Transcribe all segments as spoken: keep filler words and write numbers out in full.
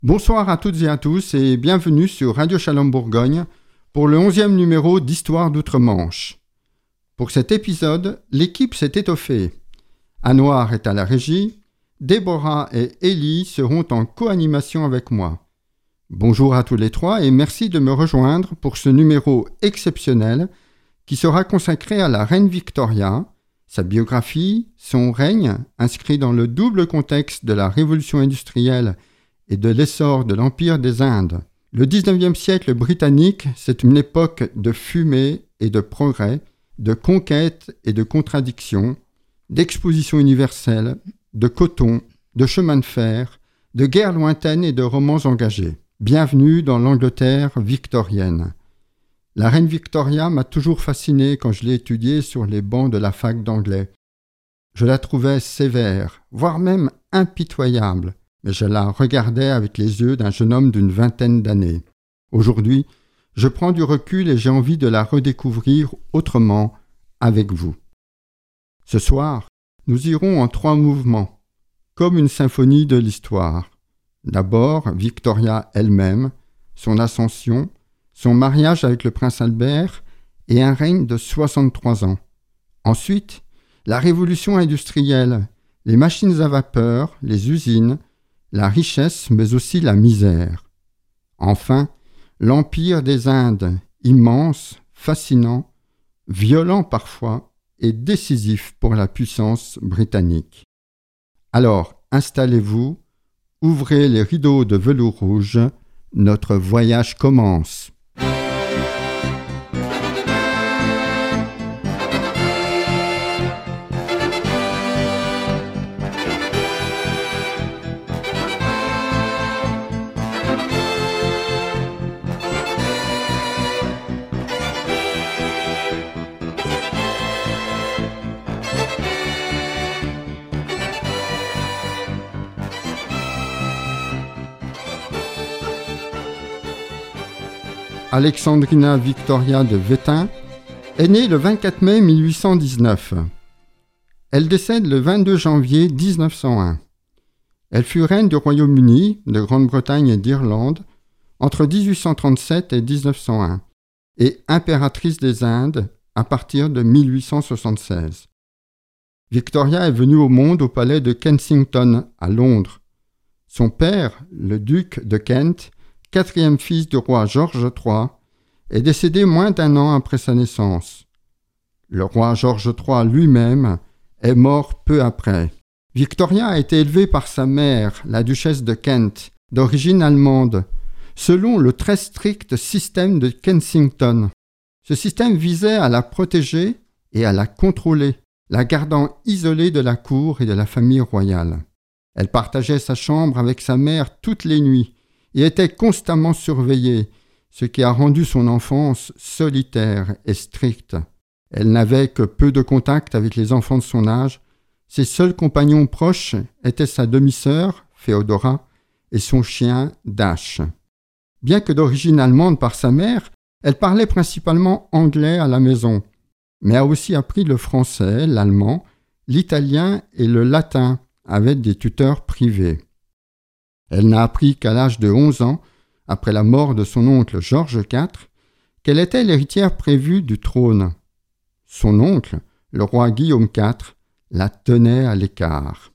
Bonsoir à toutes et à tous et bienvenue sur Radio Shalom Bourgogne pour le onzième numéro d'Histoire d'Outre-Manche. Pour cet épisode, l'équipe s'est étoffée. Anouar est à la régie, Déborah et Élie seront en co-animation avec moi. Bonjour à tous les trois et merci de me rejoindre pour ce numéro exceptionnel qui sera consacré à la reine Victoria, sa biographie, son règne, inscrit dans le double contexte de la révolution industrielle et de l'essor de l'Empire des Indes. Le dix-neuvième siècle britannique, c'est une époque de fumée et de progrès, de conquête et de contradictions, d'exposition universelle, de coton, de chemin de fer, de guerres lointaines et de romans engagés. Bienvenue dans l'Angleterre victorienne. La reine Victoria m'a toujours fasciné quand je l'ai étudiée sur les bancs de la fac d'anglais. Je la trouvais sévère, voire même impitoyable, mais je la regardais avec les yeux d'un jeune homme d'une vingtaine d'années. Aujourd'hui, je prends du recul et j'ai envie de la redécouvrir autrement avec vous. Ce soir, nous irons en trois mouvements, comme une symphonie de l'histoire. D'abord, Victoria elle-même, son ascension, son mariage avec le prince Albert et un règne de soixante-trois ans. Ensuite, la révolution industrielle, les machines à vapeur, les usines, la richesse mais aussi la misère. Enfin, l'Empire des Indes, immense, fascinant, violent parfois et décisif pour la puissance britannique. Alors, installez-vous, ouvrez les rideaux de velours rouge, notre voyage commence. Alexandrina Victoria de Wettin est née le vingt-quatre mai mille huit cent dix-neuf. Elle décède le vingt-deux janvier mille neuf cent un. Elle fut reine du Royaume-Uni, de Grande-Bretagne et d'Irlande entre dix-huit cent trente-sept et mille neuf cent un et impératrice des Indes à partir de mille huit cent soixante-seize. Victoria est venue au monde au palais de Kensington à Londres. Son père, le duc de Kent, quatrième fils du roi George trois, est décédé moins d'un an après sa naissance. Le roi George trois lui-même est mort peu après. Victoria a été élevée par sa mère, la duchesse de Kent, d'origine allemande, selon le très strict système de Kensington. Ce système visait à la protéger et à la contrôler, la gardant isolée de la cour et de la famille royale. Elle partageait sa chambre avec sa mère toutes les nuits, et était constamment surveillée, ce qui a rendu son enfance solitaire et stricte. Elle n'avait que peu de contact avec les enfants de son âge. Ses seuls compagnons proches étaient sa demi-sœur, Féodora, et son chien, Dash. Bien que d'origine allemande par sa mère, elle parlait principalement anglais à la maison, mais a aussi appris le français, l'allemand, l'italien et le latin avec des tuteurs privés. Elle n'a appris qu'à l'âge de onze ans, après la mort de son oncle George quatre, qu'elle était l'héritière prévue du trône. Son oncle, le roi Guillaume quatre, la tenait à l'écart.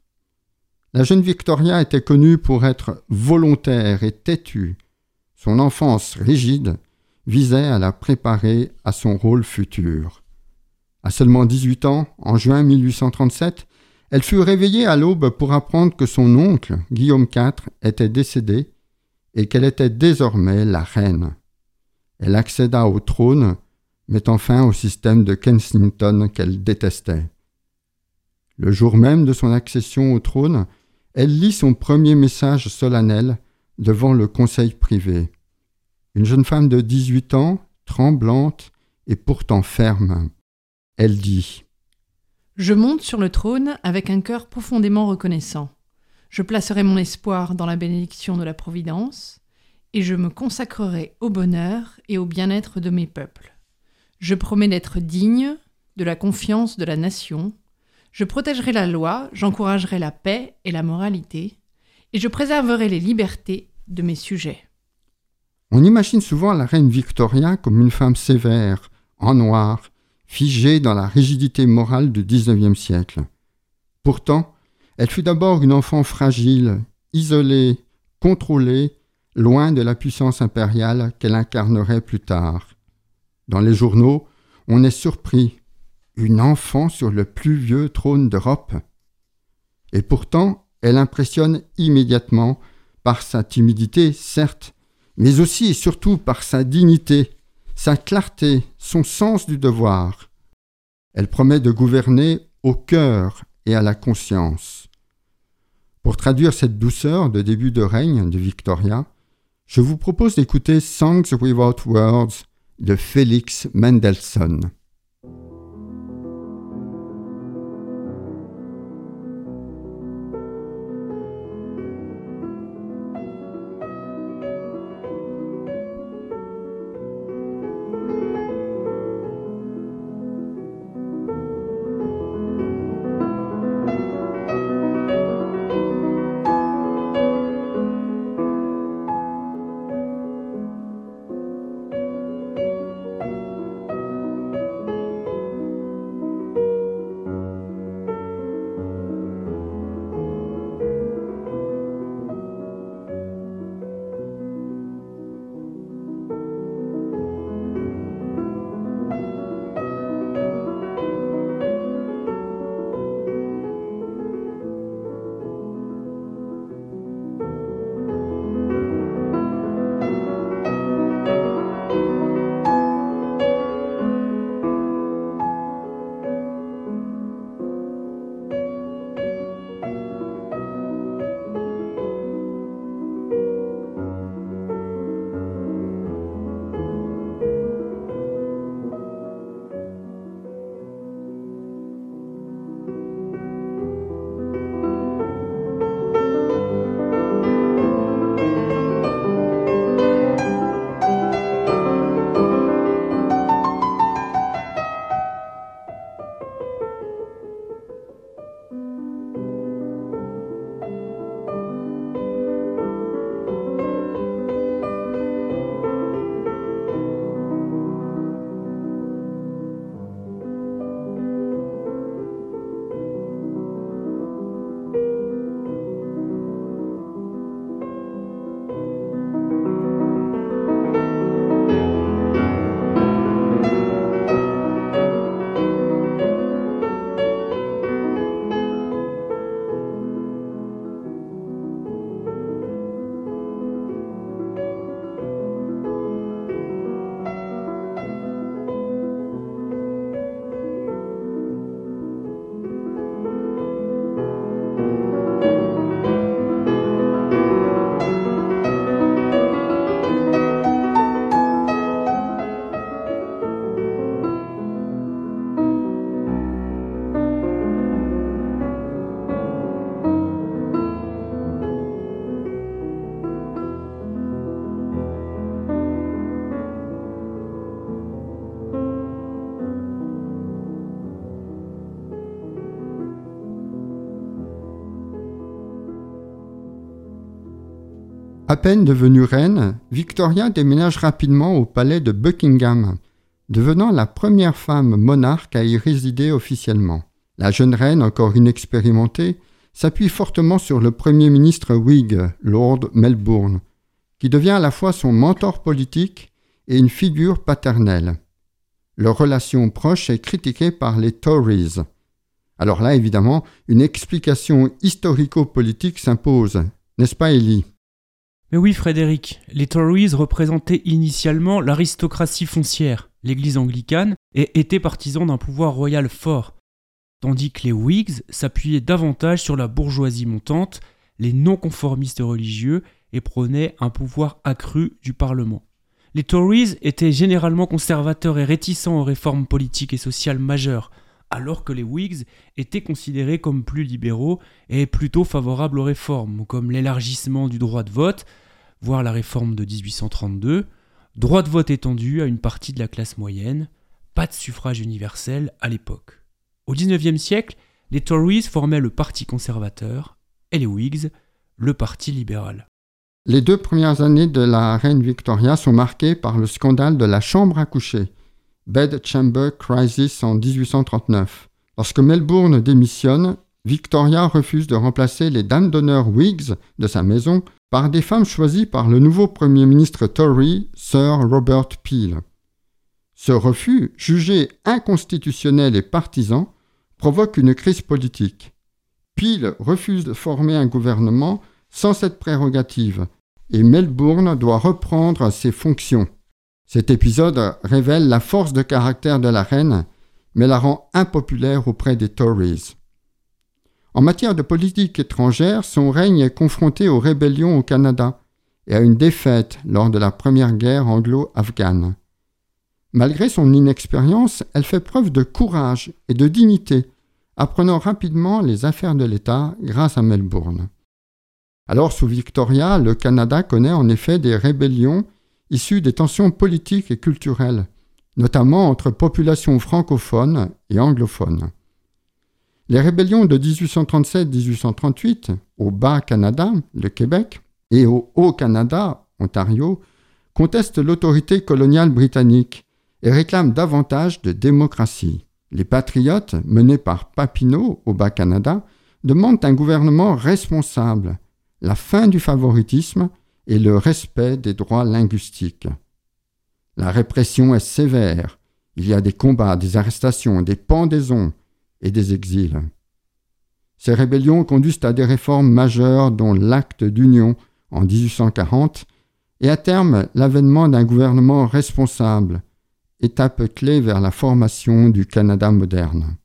La jeune Victoria était connue pour être volontaire et têtue. Son enfance rigide visait à la préparer à son rôle futur. À seulement dix-huit ans, en juin mille huit cent trente-sept, elle fut réveillée à l'aube pour apprendre que son oncle, Guillaume quatre, était décédé et qu'elle était désormais la reine. Elle accéda au trône, mettant fin au système de Kensington qu'elle détestait. Le jour même de son accession au trône, elle lit son premier message solennel devant le conseil privé. Une jeune femme de dix-huit ans, tremblante et pourtant ferme. Elle dit « Je monte sur le trône avec un cœur profondément reconnaissant. Je placerai mon espoir dans la bénédiction de la Providence et je me consacrerai au bonheur et au bien-être de mes peuples. Je promets d'être digne de la confiance de la nation. Je protégerai la loi, j'encouragerai la paix et la moralité et je préserverai les libertés de mes sujets. On imagine souvent la reine Victoria comme une femme sévère, en noir, figée dans la rigidité morale du dix-neuvième siècle. Pourtant, elle fut d'abord une enfant fragile, isolée, contrôlée, loin de la puissance impériale qu'elle incarnerait plus tard. Dans les journaux, on est surpris. Une enfant sur le plus vieux trône d'Europe. Et pourtant, elle impressionne immédiatement par sa timidité, certes, mais aussi et surtout par sa dignité, sa clarté, son sens du devoir. Elle promet de gouverner au cœur et à la conscience. Pour traduire cette douceur de début de règne de Victoria, je vous propose d'écouter Songs Without Words de Felix Mendelssohn. À peine devenue reine, Victoria déménage rapidement au palais de Buckingham, devenant la première femme monarque à y résider officiellement. La jeune reine, encore inexpérimentée, s'appuie fortement sur le premier ministre Whig, Lord Melbourne, qui devient à la fois son mentor politique et une figure paternelle. Leur relation proche est critiquée par les Tories. Alors là, évidemment, une explication historico-politique s'impose, n'est-ce pas, Élie ? Mais oui, Frédéric, les Tories représentaient initialement l'aristocratie foncière, l'église anglicane, et étaient partisans d'un pouvoir royal fort, tandis que les Whigs s'appuyaient davantage sur la bourgeoisie montante, les non-conformistes religieux, et prônaient un pouvoir accru du Parlement. Les Tories étaient généralement conservateurs et réticents aux réformes politiques et sociales majeures, alors que les Whigs étaient considérés comme plus libéraux et plutôt favorables aux réformes, comme l'élargissement du droit de vote, voire la réforme de dix-huit cent trente-deux, droit de vote étendu à une partie de la classe moyenne, pas de suffrage universel à l'époque. Au dix-neuvième siècle, les Tories formaient le Parti conservateur et les Whigs, le Parti libéral. Les deux premières années de la reine Victoria sont marquées par le scandale de la chambre à coucher, Bed Chamber Crisis en dix-huit cent trente-neuf. Lorsque Melbourne démissionne, Victoria refuse de remplacer les dames d'honneur Whigs de sa maison par des femmes choisies par le nouveau Premier ministre Tory, Sir Robert Peel. Ce refus, jugé inconstitutionnel et partisan, provoque une crise politique. Peel refuse de former un gouvernement sans cette prérogative, et Melbourne doit reprendre ses fonctions. Cet épisode révèle la force de caractère de la reine, mais la rend impopulaire auprès des Tories. En matière de politique étrangère, son règne est confronté aux rébellions au Canada et à une défaite lors de la première guerre anglo-afghane. Malgré son inexpérience, elle fait preuve de courage et de dignité, apprenant rapidement les affaires de l'État grâce à Melbourne. Alors, sous Victoria, le Canada connaît en effet des rébellions issues des tensions politiques et culturelles, notamment entre populations francophones et anglophones. Les rébellions de dix-huit cent trente-sept à dix-huit cent trente-huit, au Bas-Canada, le Québec, et au Haut-Canada, Ontario, contestent l'autorité coloniale britannique et réclament davantage de démocratie. Les patriotes, menés par Papineau au Bas-Canada, demandent un gouvernement responsable, la fin du favoritisme et le respect des droits linguistiques. La répression est sévère. Il y a des combats, des arrestations, des pendaisons et des exils. Ces rébellions conduisent à des réformes majeures dont l'acte d'union en dix-huit cent quarante et à terme l'avènement d'un gouvernement responsable, étape clé vers la formation du Canada moderne.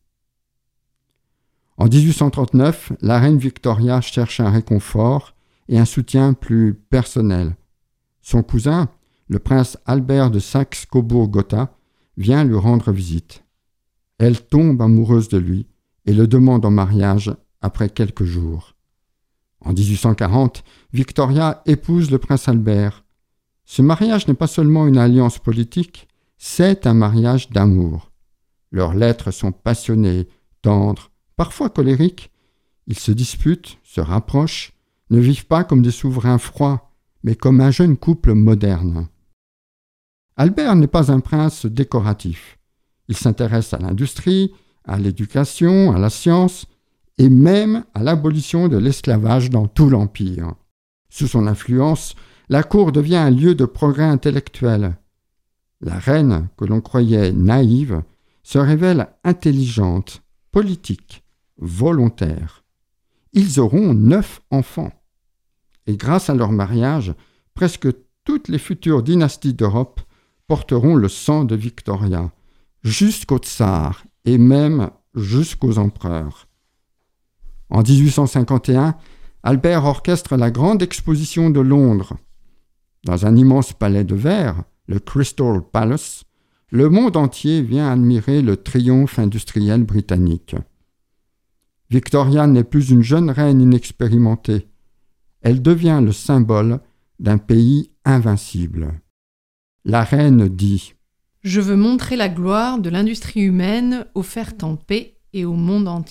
En dix-huit cent trente-neuf, la reine Victoria cherche un réconfort et un soutien plus personnel. Son cousin, le prince Albert de Saxe-Cobourg-Gotha, vient lui rendre visite. Elle tombe amoureuse de lui et le demande en mariage après quelques jours. En dix-huit cent quarante, Victoria épouse le prince Albert. Ce mariage n'est pas seulement une alliance politique, c'est un mariage d'amour. Leurs lettres sont passionnées, tendres, parfois colériques. Ils se disputent, se rapprochent, ne vivent pas comme des souverains froids, mais comme un jeune couple moderne. Albert n'est pas un prince décoratif. Il s'intéresse à l'industrie, à l'éducation, à la science et même à l'abolition de l'esclavage dans tout l'Empire. Sous son influence, la cour devient un lieu de progrès intellectuel. La reine, que l'on croyait naïve, se révèle intelligente, politique, volontaire. Ils auront neuf enfants. Et grâce à leur mariage, presque toutes les futures dynasties d'Europe porteront le sang de Victoria, jusqu'aux tsars et même jusqu'aux empereurs. En dix-huit cent cinquante et un, Albert orchestre la grande exposition de Londres. Dans un immense palais de verre, le Crystal Palace, le monde entier vient admirer le triomphe industriel britannique. Victoria n'est plus une jeune reine inexpérimentée. Elle devient le symbole d'un pays invincible. La reine dit « Je veux montrer la gloire de l'industrie humaine offerte en paix et au monde entier. »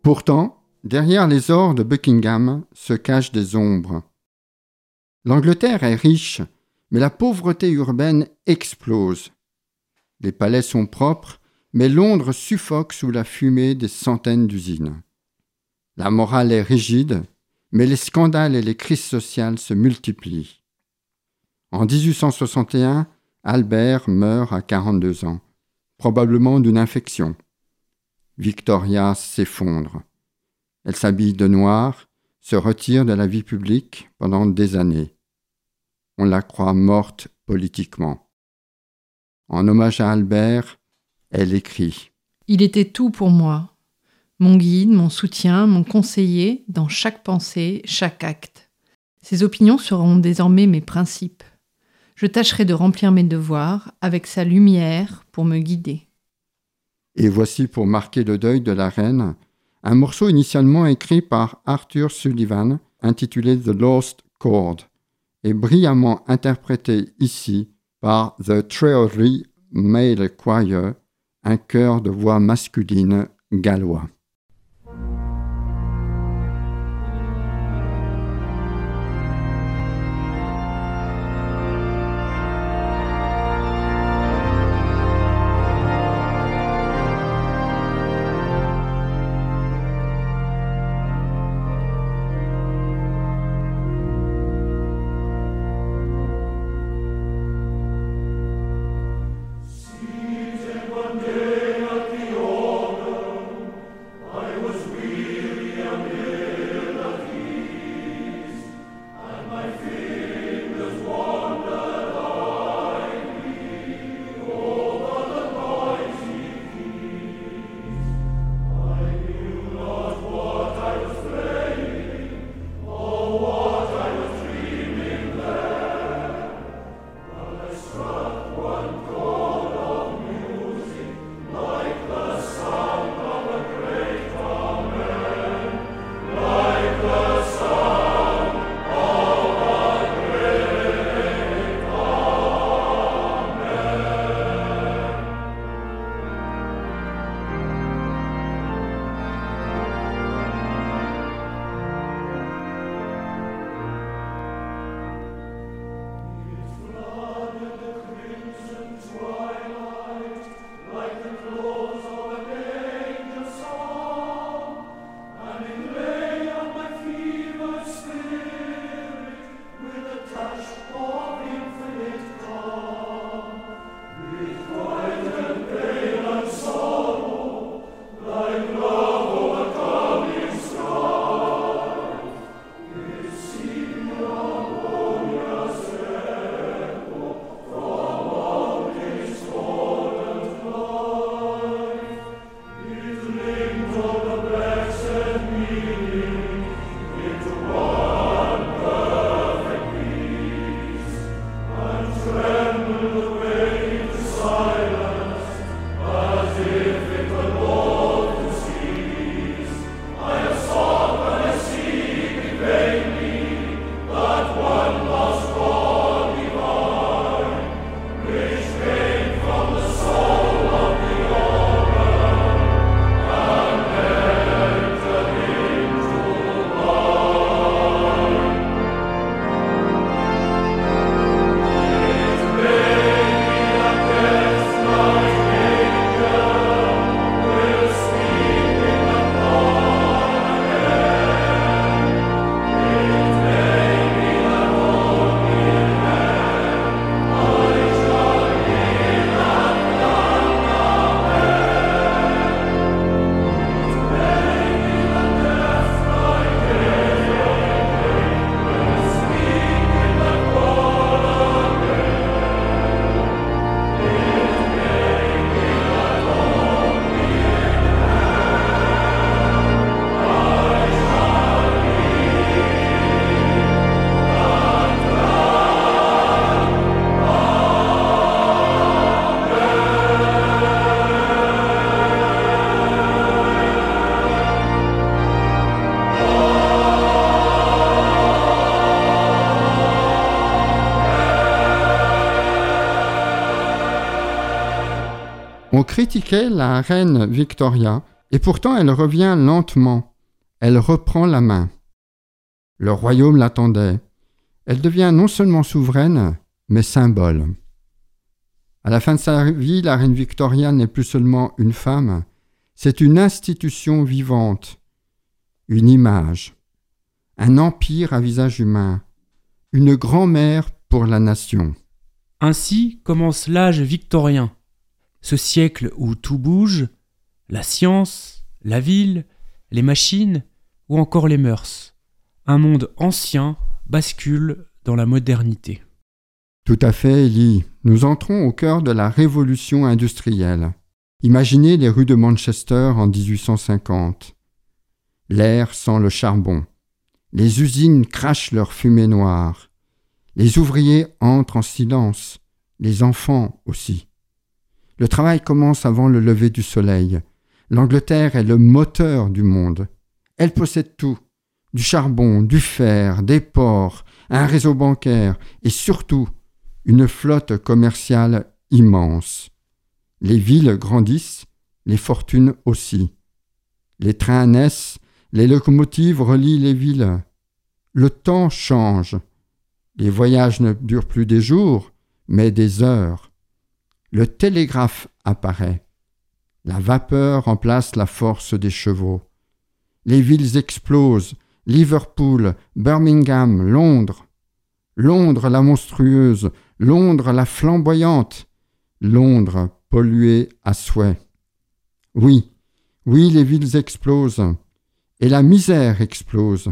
Pourtant, derrière les ors de Buckingham se cachent des ombres. L'Angleterre est riche, mais la pauvreté urbaine explose. Les palais sont propres, mais Londres suffoque sous la fumée des centaines d'usines. La morale est rigide, mais les scandales et les crises sociales se multiplient. En dix-huit cent soixante et un, Albert meurt à quarante-deux ans, probablement d'une infection. Victoria s'effondre. Elle s'habille de noir, se retire de la vie publique pendant des années. On la croit morte politiquement. En hommage à Albert, elle écrit « Il était tout pour moi, mon guide, mon soutien, mon conseiller dans chaque pensée, chaque acte. Ses opinions seront désormais mes principes. Je tâcherai de remplir mes devoirs avec sa lumière pour me guider. » Et voici, pour marquer le deuil de la reine, un morceau initialement écrit par Arthur Sullivan, intitulé The Lost Chord, et brillamment interprété ici par The Treasury Male Choir, un chœur de voix masculine gallois. On critiquait la reine Victoria Et pourtant elle revient lentement, elle reprend la main. Le royaume l'attendait. Elle devient non seulement souveraine, mais symbole. À la fin de sa vie, la reine Victoria n'est plus seulement une femme, c'est une institution vivante, une image, un empire à visage humain, une grand-mère pour la nation. Ainsi commence l'âge victorien, ce siècle où tout bouge, la science, la ville, les machines ou encore les mœurs. Un monde ancien bascule dans la modernité. Tout à fait, Ellie. Nous entrons au cœur de la révolution industrielle. Imaginez les rues de Manchester en dix-huit cent cinquante. L'air sent le charbon. Les usines crachent leur fumée noire. Les ouvriers entrent en silence. Les enfants aussi. Le travail commence avant le lever du soleil. L'Angleterre est le moteur du monde. Elle possède tout. Du charbon, du fer, des ports, un réseau bancaire et surtout une flotte commerciale immense. Les villes grandissent, les fortunes aussi. Les trains naissent, les locomotives relient les villes. Le temps change. Les voyages ne durent plus des jours, mais des heures. Le télégraphe apparaît. La vapeur remplace la force des chevaux. Les villes explosent. Liverpool, Birmingham, Londres. Londres la monstrueuse, Londres la flamboyante, Londres polluée à souhait. Oui, oui, les villes explosent, et la misère explose.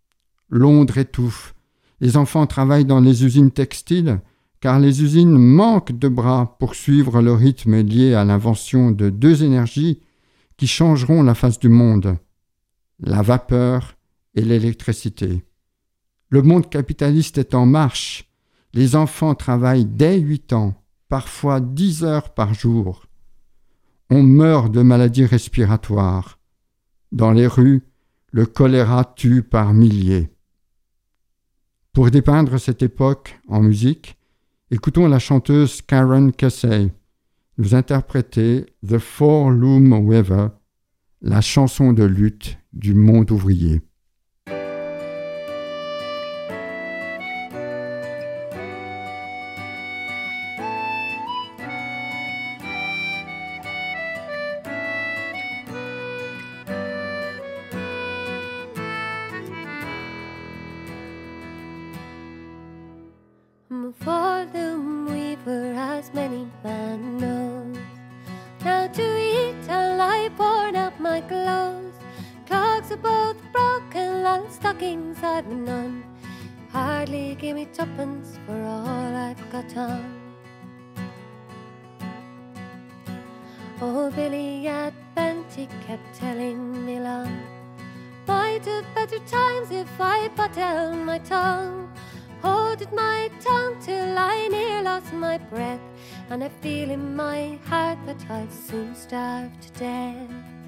Londres étouffe, les enfants travaillent dans les usines textiles, car les usines manquent de bras pour suivre le rythme lié à l'invention de deux énergies qui changeront la face du monde, la vapeur et l'électricité. Le monde capitaliste est en marche. Les enfants travaillent dès huit ans, parfois dix heures par jour. On meurt de maladies respiratoires. Dans les rues, le choléra tue par milliers. Pour dépeindre cette époque en musique, écoutons la chanteuse Karen Casey nous interpréter The Four Loom Weaver, la chanson de lutte du monde ouvrier. For the weaver, as many man knows. Now to eat I lie poured up my clothes. Clogs are both broken and stockings I've none. Hardly give me twopence for all I've got on. Oh, Billy at Benty kept telling me long, might have better times if I put down my tongue. Holded my tongue till I near lost my breath, and I feel in my heart that I'll soon starve to death.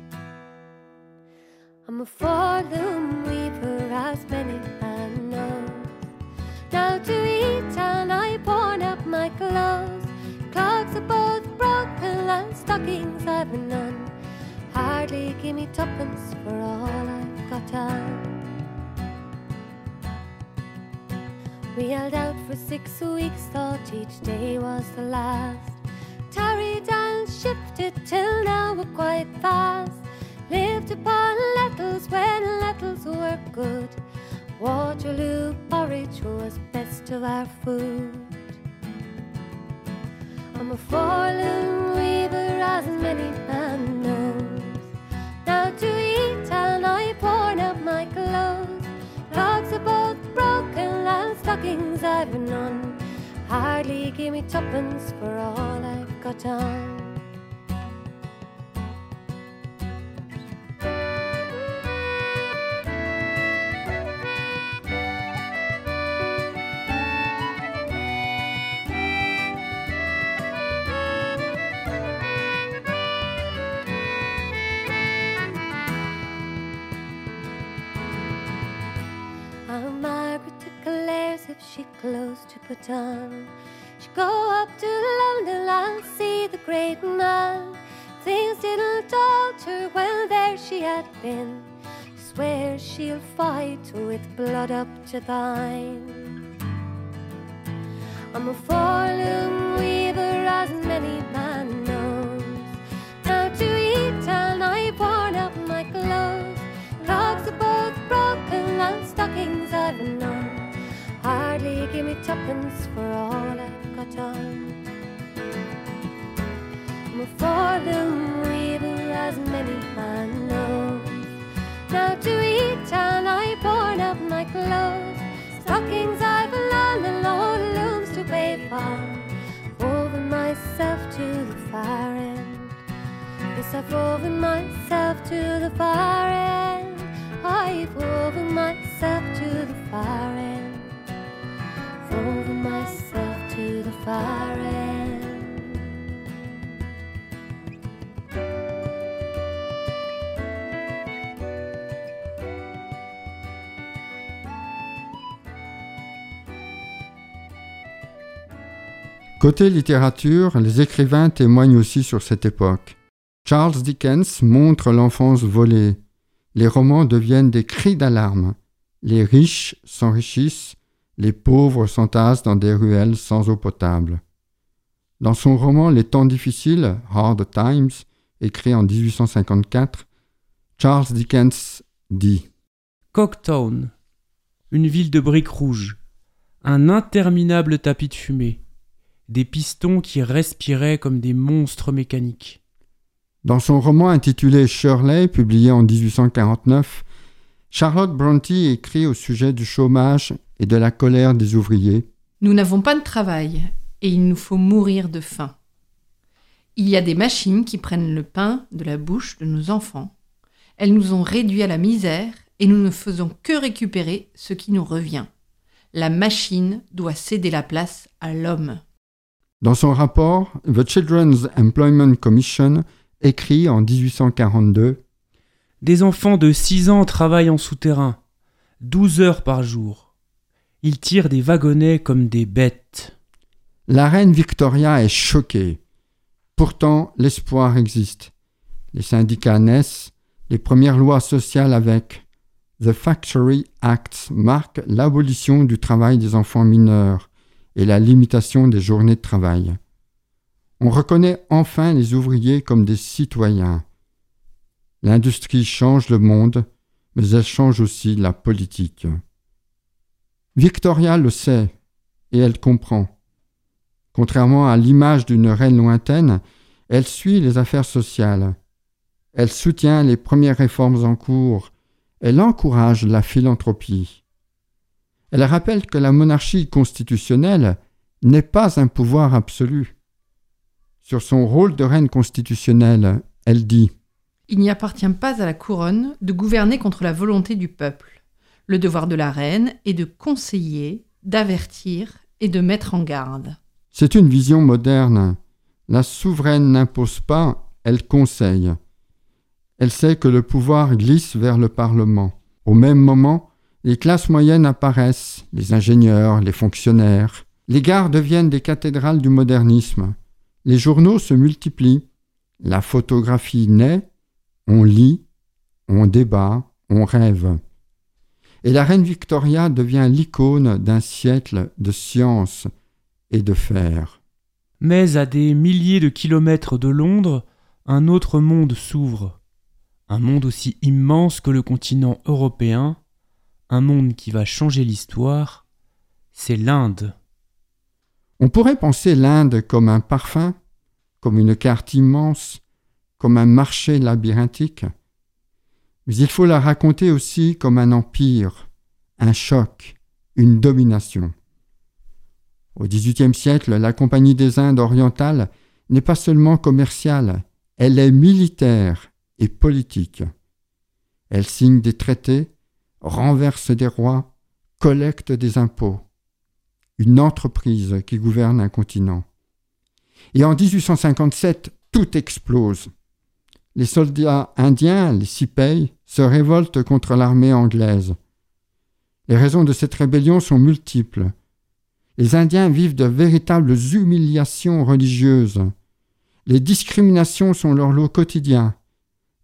I'm a four-loom weaver, as many man knows. Now to eat and I pawn up my clothes. Clogs are both broken and stockings I've none. Hardly give me twopence for all I've got on. We held out for six weeks, thought each day was the last. Tarried and shifted till now we're quite fast. Lived upon lentils when lentils were good. Waterloo porridge was best of our food. I'm a four-loom weaver, as many man knows. Now to eat and I pawn up my clothes. Clogs are both broken and stockings I've none. Hardly give me twopence for all I've got on. She clothes to put on. She go up to London and see the great man. Things didn't alter when they she had been, swears she'll fight with blood up to thine. I'm a four-loom weaver, as many man knows. Now to eat and I've worn up my clothes. Clogs are both broken and stockings I've known. Hardly give me tuppence for all I've got on. I'm a four-loom weaver, as many man knows. Now to eat and I've worn up my clothes. Stockings I've learned and all looms to pay for. Woven myself to the far end. Yes, I've woven myself to the far end. I've woven myself to the far end. Woven myself to the far end. Côté littérature, les écrivains témoignent aussi sur cette époque. Charles Dickens montre l'enfance volée. Les romans deviennent des cris d'alarme. Les riches s'enrichissent, les pauvres s'entassent dans des ruelles sans eau potable. Dans son roman Les temps difficiles, Hard Times, écrit en dix-huit cent cinquante-quatre, Charles Dickens dit « Coketown, une ville de briques rouges, un interminable tapis de fumée. Des pistons qui respiraient comme des monstres mécaniques. » Dans son roman intitulé Shirley, publié en dix-huit cent quarante-neuf, Charlotte Brontë écrit au sujet du chômage et de la colère des ouvriers. « Nous n'avons pas de travail et il nous faut mourir de faim. Il y a des machines qui prennent le pain de la bouche de nos enfants. Elles nous ont réduits à la misère et nous ne faisons que récupérer ce qui nous revient. La machine doit céder la place à l'homme. » Dans son rapport, The Children's Employment Commission écrit en dix-huit cent quarante-deux « Des enfants de six ans travaillent en souterrain, douze heures par jour. Ils tirent des wagonnets comme des bêtes. » La reine Victoria est choquée. Pourtant, l'espoir existe. Les syndicats naissent, les premières lois sociales avec The Factory Acts marquent l'abolition du travail des enfants mineurs et la limitation des journées de travail. On reconnaît enfin les ouvriers comme des citoyens. L'industrie change le monde, mais elle change aussi la politique. Victoria le sait, et elle comprend. Contrairement à l'image d'une reine lointaine, elle suit les affaires sociales. Elle soutient les premières réformes en cours. Elle encourage la philanthropie. Elle rappelle que la monarchie constitutionnelle n'est pas un pouvoir absolu. Sur son rôle de reine constitutionnelle, elle dit « Il n'y appartient pas à la couronne de gouverner contre la volonté du peuple. Le devoir de la reine est de conseiller, d'avertir et de mettre en garde. » C'est une vision moderne. La souveraine n'impose pas, elle conseille. Elle sait que le pouvoir glisse vers le Parlement. Au même moment, les classes moyennes apparaissent, les ingénieurs, les fonctionnaires. Les gares deviennent des cathédrales du modernisme. Les journaux se multiplient. La photographie naît. On lit, on débat, on rêve. Et la reine Victoria devient l'icône d'un siècle de science et de fer. Mais à des milliers de kilomètres de Londres, un autre monde s'ouvre. Un monde aussi immense que le continent européen, un monde qui va changer l'histoire, c'est l'Inde. On pourrait penser l'Inde comme un parfum, comme une carte immense, comme un marché labyrinthique. Mais il faut la raconter aussi comme un empire, un choc, une domination. Au dix-huitième siècle, la Compagnie des Indes orientales n'est pas seulement commerciale, elle est militaire et politique. Elle signe des traités, renverse des rois, collecte des impôts. Une entreprise qui gouverne un continent. Et en dix-huit cent cinquante-sept, tout explose. Les soldats indiens, les Sipais, se révoltent contre l'armée anglaise. Les raisons de cette rébellion sont multiples. Les Indiens vivent de véritables humiliations religieuses. Les discriminations sont leur lot quotidien.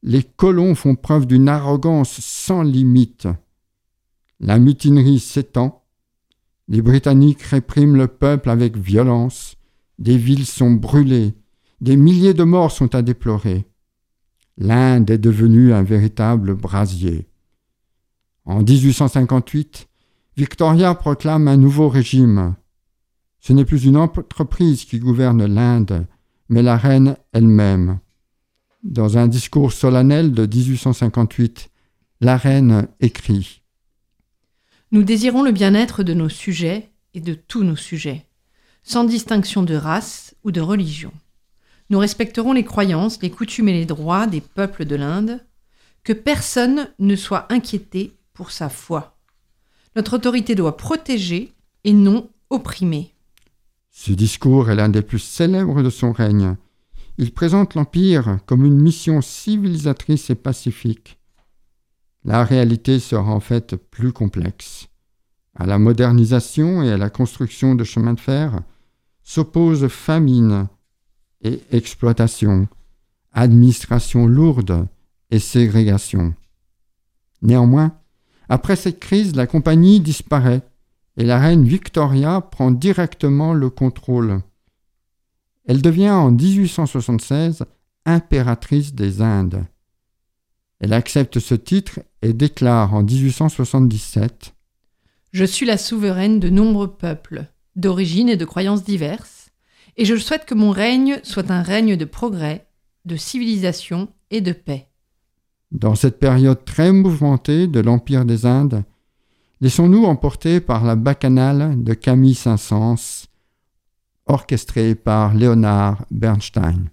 les colons font preuve d'une arrogance sans limite. La mutinerie s'étend. Les Britanniques répriment le peuple avec violence. Des villes sont brûlées. Des milliers de morts sont à déplorer. L'Inde est devenue un véritable brasier. En dix-huit cent cinquante-huit, Victoria proclame un nouveau régime. Ce n'est plus une entreprise qui gouverne l'Inde, mais la reine elle-même. Dans un discours solennel de dix-huit cent cinquante-huit, la reine écrit « Nous désirons le bien-être de nos sujets et de tous nos sujets, sans distinction de race ou de religion. Nous respecterons les croyances, les coutumes et les droits des peuples de l'Inde, que personne ne soit inquiété pour sa foi. Notre autorité doit protéger et non opprimer. » Ce discours est l'un des plus célèbres de son règne. Il présente l'Empire comme une mission civilisatrice et pacifique. La réalité sera en fait plus complexe. À la modernisation et à la construction de chemins de fer s'opposent famine et exploitation, administration lourde et ségrégation. Néanmoins, après cette crise, la compagnie disparaît et la reine Victoria prend directement le contrôle. Elle devient en dix-huit cent soixante-seize impératrice des Indes. Elle accepte ce titre et déclare en dix-huit cent soixante-dix-sept « Je suis la souveraine de nombreux peuples, d'origines et de croyances diverses, et je souhaite que mon règne soit un règne de progrès, de civilisation et de paix. » Dans cette période très mouvementée de l'Empire des Indes, laissons-nous emporter par la bacchanale de Camille Saint-Saëns, orchestrée par Leonard Bernstein.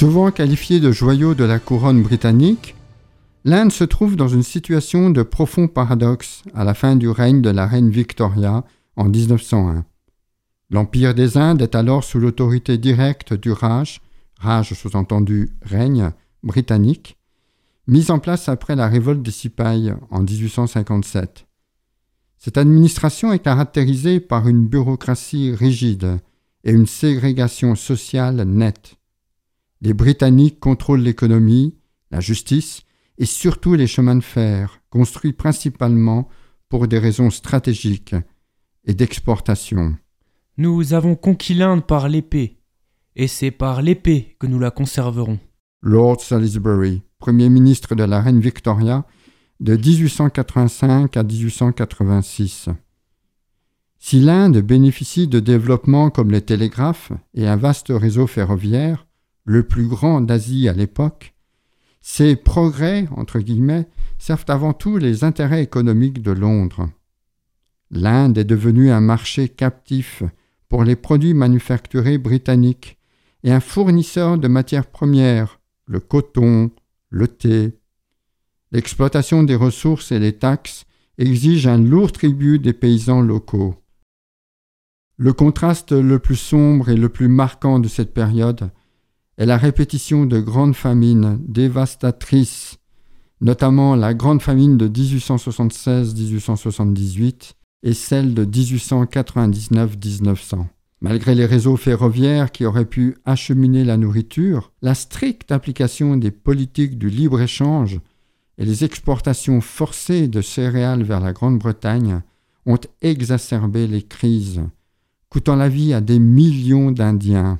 Souvent qualifiée de joyau de la couronne britannique, l'Inde se trouve dans une situation de profond paradoxe à la fin du règne de la reine Victoria en dix-neuf cent un. L'Empire des Indes est alors sous l'autorité directe du Raj, Raj sous-entendu règne, britannique, mis en place après la révolte des Sipahis en dix-huit cent cinquante-sept. Cette administration est caractérisée par une bureaucratie rigide et une ségrégation sociale nette. Les Britanniques contrôlent l'économie, la justice et surtout les chemins de fer, construits principalement pour des raisons stratégiques et d'exportation. Nous avons conquis l'Inde par l'épée, et c'est par l'épée que nous la conserverons. Lord Salisbury, Premier ministre de la reine Victoria, de dix-huit cent quatre-vingt-cinq à dix-huit cent quatre-vingt-six. Si l'Inde bénéficie de développements comme les télégraphes et un vaste réseau ferroviaire, le plus grand d'Asie à l'époque, ces progrès, entre guillemets, servent avant tout les intérêts économiques de Londres. L'Inde est devenue un marché captif pour les produits manufacturés britanniques et un fournisseur de matières premières, le coton, le thé. L'exploitation des ressources et les taxes exigent un lourd tribut des paysans locaux. Le contraste le plus sombre et le plus marquant de cette période est la répétition de grandes famines dévastatrices, notamment la grande famine de dix-huit cent soixante-seize à dix-huit cent soixante-dix-huit et celle de dix-huit cent quatre-vingt-dix-neuf à dix-neuf cents. Malgré les réseaux ferroviaires qui auraient pu acheminer la nourriture, la stricte application des politiques du libre-échange et les exportations forcées de céréales vers la Grande-Bretagne ont exacerbé les crises, coûtant la vie à des millions d'Indiens.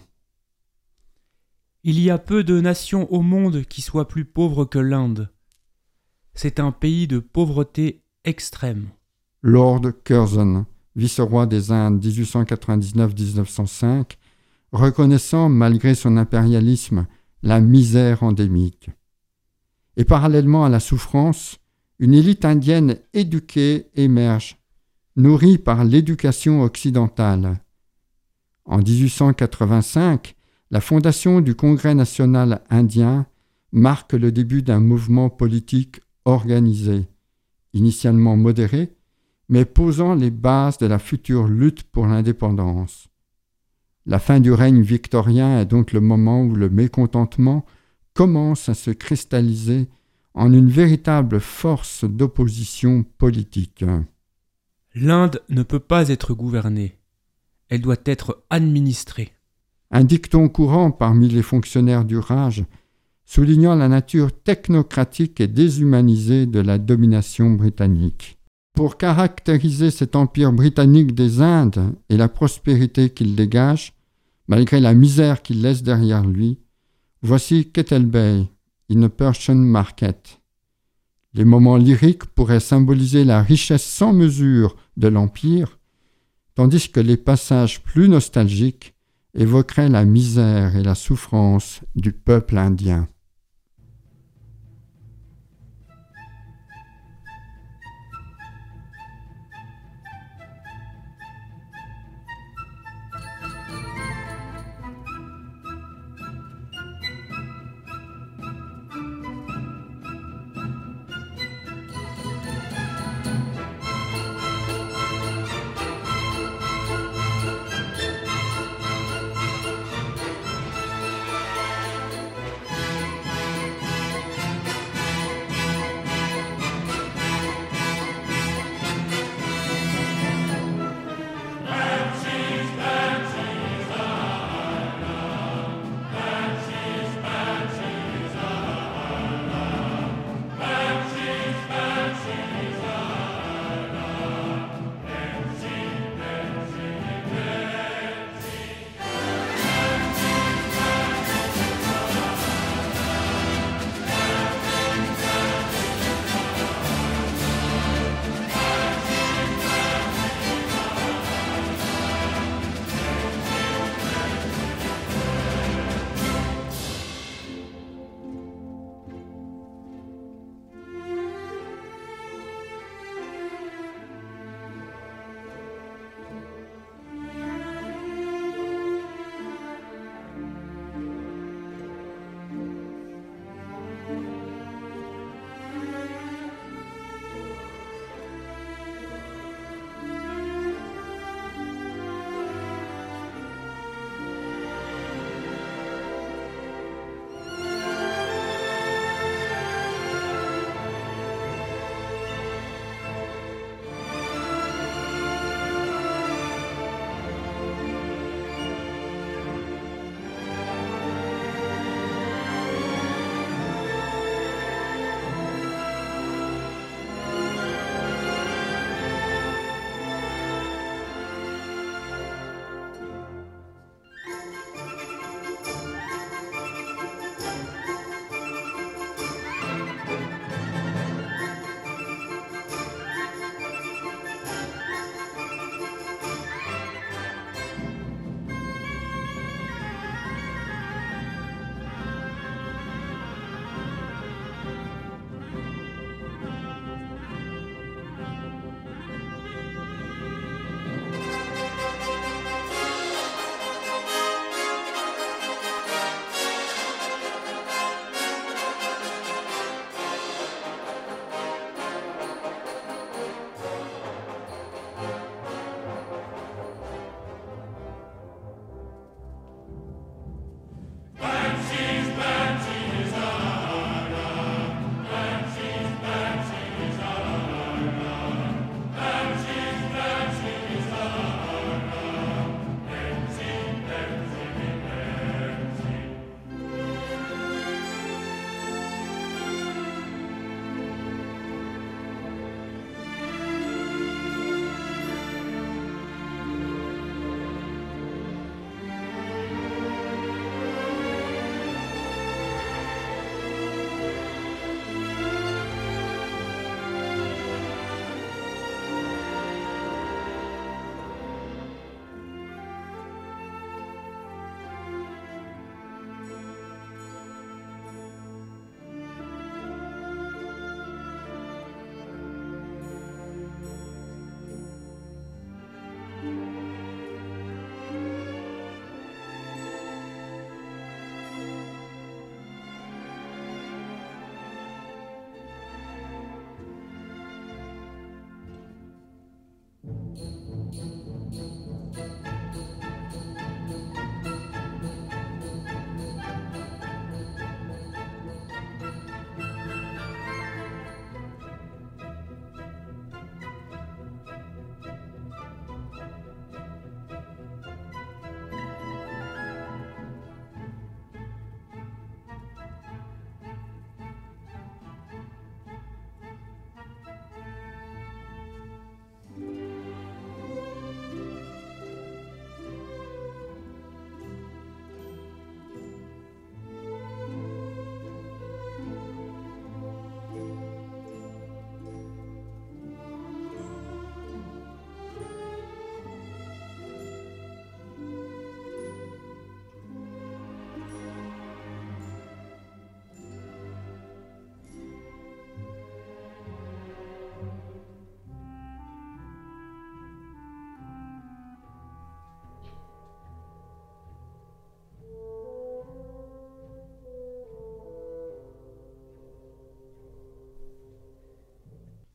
Il y a peu de nations au monde qui soient plus pauvres que l'Inde. C'est un pays de pauvreté extrême. Lord Curzon, vice-roi des Indes dix-huit cent quatre-vingt-dix-neuf à dix-neuf cent cinq, reconnaissant malgré son impérialisme la misère endémique. Et parallèlement à la souffrance, une élite indienne éduquée émerge, nourrie par l'éducation occidentale. En dix-huit cent quatre-vingt-cinq, la fondation du Congrès national indien marque le début d'un mouvement politique organisé, initialement modéré, mais posant les bases de la future lutte pour l'indépendance. La fin du règne victorien est donc le moment où le mécontentement commence à se cristalliser en une véritable force d'opposition politique. L'Inde ne peut pas être gouvernée. Elle doit être administrée. Un dicton courant parmi les fonctionnaires du Raj, soulignant la nature technocratique et déshumanisée de la domination britannique. Pour caractériser cet empire britannique des Indes et la prospérité qu'il dégage, malgré la misère qu'il laisse derrière lui, voici Kettle Bay, in a Persian Market. Les moments lyriques pourraient symboliser la richesse sans mesure de l'empire, tandis que les passages plus nostalgiques évoqueraient la misère et la souffrance du peuple indien.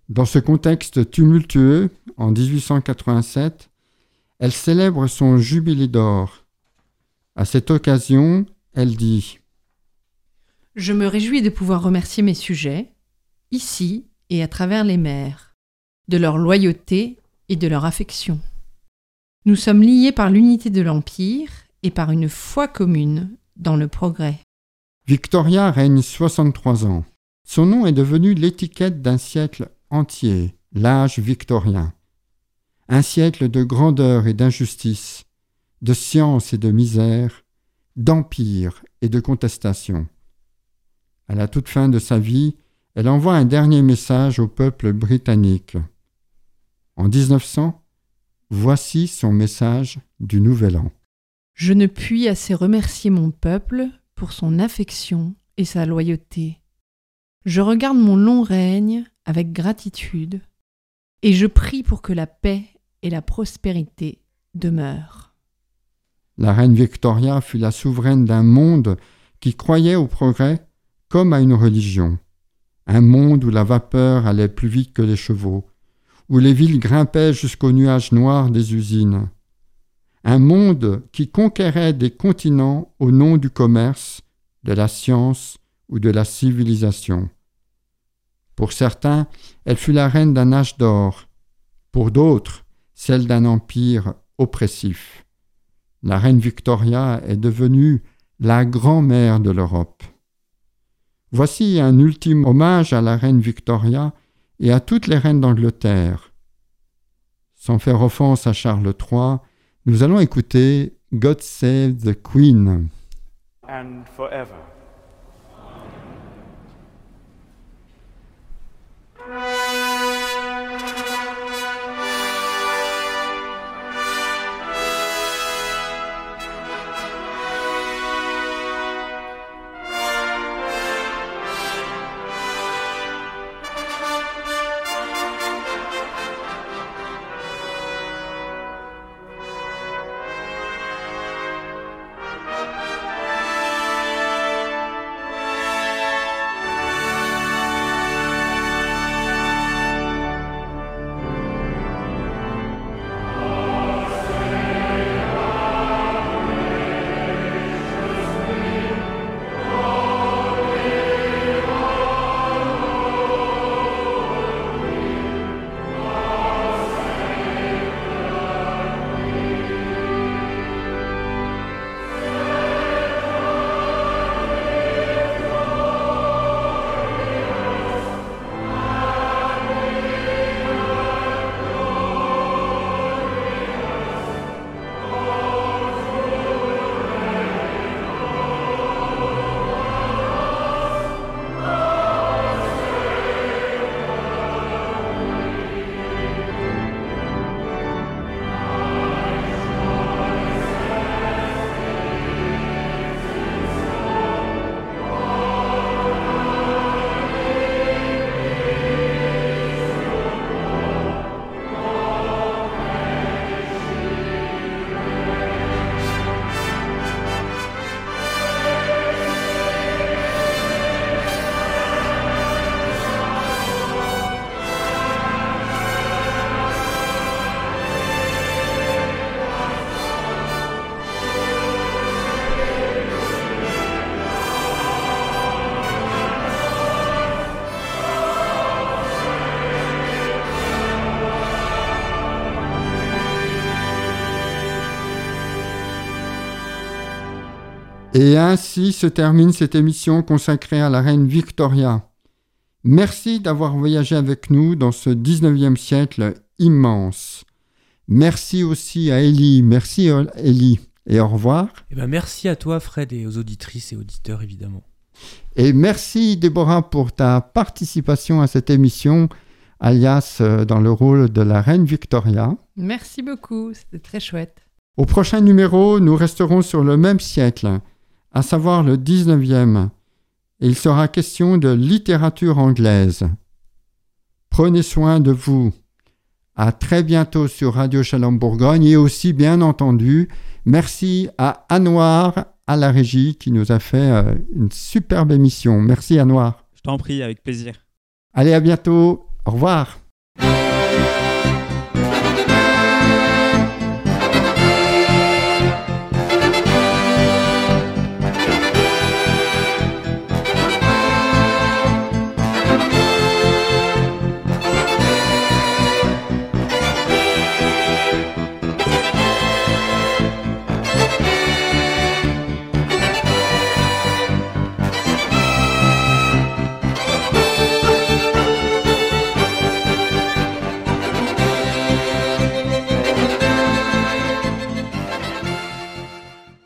Dans ce contexte tumultueux, en dix-huit cent quatre-vingt-sept, elle célèbre son jubilé d'or. À cette occasion, elle dit « Je me réjouis de pouvoir remercier mes sujets, ici et à travers les mers, de leur loyauté et de leur affection. Nous sommes liés par l'unité de l'Empire et par une foi commune dans le progrès. » Victoria règne soixante-trois ans. Son nom est devenu l'étiquette d'un siècle entier, l'âge victorien. Un siècle de grandeur et d'injustice, de science et de misère, d'empire et de contestation. À la toute fin de sa vie, elle envoie un dernier message au peuple britannique. En dix-neuf cents, voici son message du Nouvel An. Je ne puis assez remercier mon peuple pour son affection et sa loyauté. Je regarde mon long règne avec gratitude et je prie pour que la paix et la prospérité demeurent. La reine Victoria fut la souveraine d'un monde qui croyait au progrès comme à une religion. Un monde où la vapeur allait plus vite que les chevaux, où les villes grimpaient jusqu'aux nuages noirs des usines. Un monde qui conquérait des continents au nom du commerce, de la science ou de la civilisation. Pour certains, elle fut la reine d'un âge d'or. Pour d'autres, celle d'un empire oppressif. La reine Victoria est devenue la grand-mère de l'Europe. Voici un ultime hommage à la reine Victoria et à toutes les reines d'Angleterre. Sans faire offense à Charles trois, nous allons écouter God Save the Queen. And forever. Et ainsi se termine cette émission consacrée à la reine Victoria. Merci d'avoir voyagé avec nous dans ce dix-neuvième siècle immense. Merci aussi à Élie. Merci Élie. Et au revoir. Eh ben merci à toi Fred et aux auditrices et auditeurs évidemment. Et merci Déborah pour ta participation à cette émission, alias dans le rôle de la reine Victoria. Merci beaucoup, c'était très chouette. Au prochain numéro, nous resterons sur le même siècle, à savoir le dix-neuvième, et il sera question de littérature anglaise. Prenez soin de vous. À très bientôt sur Radio Shalom Bourgogne et aussi, bien entendu, merci à Anouar à la régie qui nous a fait euh, une superbe émission. Merci Anouar. Je t'en prie, avec plaisir. Allez, à bientôt. Au revoir.